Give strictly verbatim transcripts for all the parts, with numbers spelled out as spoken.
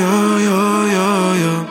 یا یا یا یا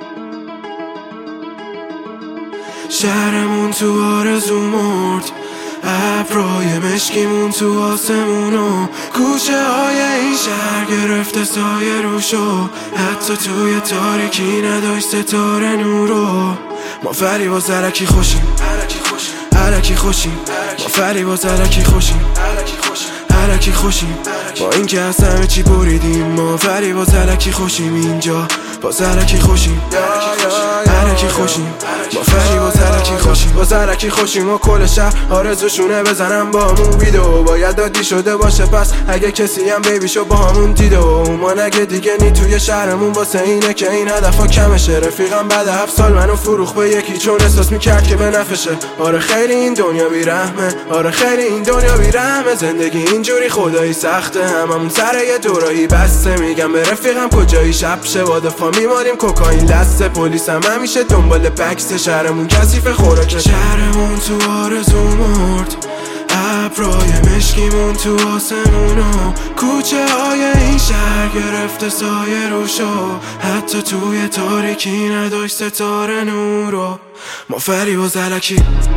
شهرمون تو آرزو مرد، ابرای مشکیمون تو آسمونو، کوچه های این شهر گرفته سایه روشو، حتی توی تاریکی نداشت ستاره نورو. ما فریبا زرکی خوشیم، علکی خوشیم، ما فریبا زرکی خوشیم، علکی خوشیم، با این که از همه چی بریدیم. ما فریبا زرکی خوشیم، اینجا با زرکی خوشیم، علکی خوشیم، ما فریبا زرکی خوشیم، با زرکی خوشیم. و کل شهر آرزوشونه بزنم با همون ویدو، باید دادی شده باشه پس اگه کسی هم بیبیشو با همون دیدو. ما نگه دیگه نی توی شهرمون واسه اینه که این هدفا کمشه. رفیقم بعد هفت سال منو فروخ به یکی چون احساس میکرد که به نفشه. آره خیلی این دنیا بیرحمه، آره خیلی این دنیا بیرحمه، زندگی اینجوری خدایی سخته، هممون سر یه دورایی بسته. میگم به رفیقم کجایی شب شه با دفاع میماریم کوکائین لسته، پلیس هم همیشه دنبال بکس، شهرمون کثیف خوراکه. شهرمون تو آرزو مرد، ابرای مشکیمون تو آسمونو، کوچه های این شهر گرفته سایه روشو، حتی توی تاریکی نداشت ستاره نورو. ما فریبا زرکی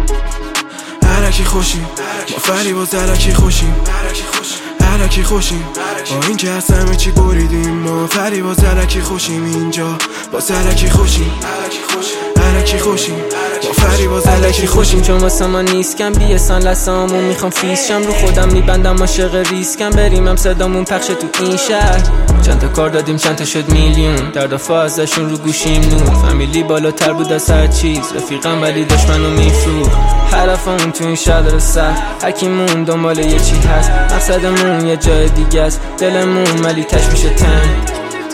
علکی خوشیم، ما فریبا زرکی خوشیم، علکی خوشیم، با این که از همه چی بریدیم. ما فریبا زرکی خوشیم، اینجا با زرکی خوشیم، علکی خوشیم، ما فریبا زرکی خوشیم. چون واسه ما نیستم بیسان لسامون میخوام فیسشم، رو خودم میبندم عاشق ریسکم، بریمم صدامون پخش تو این شهر. چند تا کار دادیم چند تا شد میلیون، درد ازشون رو گوشیم نون، فامیلی بالاتر بود از هر چیز، رفیقم ولی داشت منو میفروخت. حرفمون تو این شهر داره سخت، هرکیمون دنبال یه چی هست، مقصدمون یه جای دیگه است، دلمون ولی تش میشه تنگ.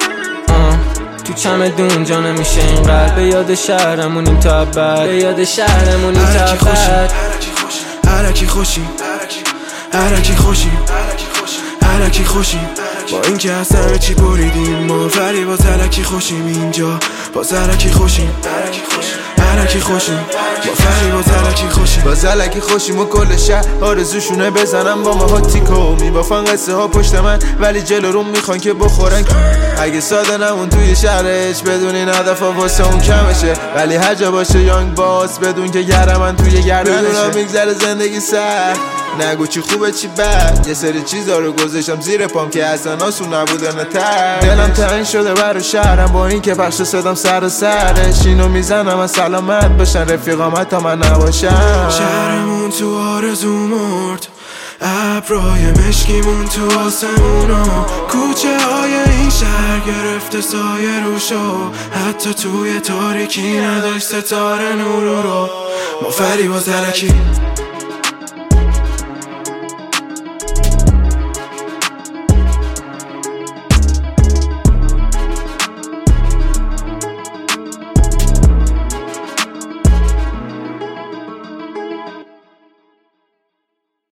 تو چمدون جا نمیشه اینقدر، به یاد شهرمونیم تا ابد، به یاد شهرمونیم تا ابد. علکی خوشیم، علکی خوشیم، علکی خوشیم، با این که از همه چی بریدیم. ما فریبا زرکی خوشیم، اینجا با زرکی خوشیم، علکی خوشیم، با فریبا زرکی خوشیم، با زرکی خوشیم. و کل شهر آرزوشونه بزنم با ما تیکو، میبافن قصه ها پشت من ولی جلو روم میخوان که بخورن. اگه ساده نمون توی شهرش، بدون این هدف ها واسه اون کمشه، ولی هر جا باشه یانگ باس، بدون که گرمن توی گردنشه. بدونم میگذره زندگی سر، نگو چی خوبه چی بد، یه سری چیزا رو گذاشتم زیر پام که اصلا آسون نبودن تر. دلم تنگ شده برای شهرم، با این که پخش صدام سر و سرش، اینو میزنم از سلامت باشن رفیقام حتی من نباشم. شهرمون تو آرزو مرد، ابرای مشکیمون تو آسمونو، کوچه های این شهر گرفته سایه روشو، حتی توی تاریکی نداشت ستاره نورو رو. ما فریبا زرکی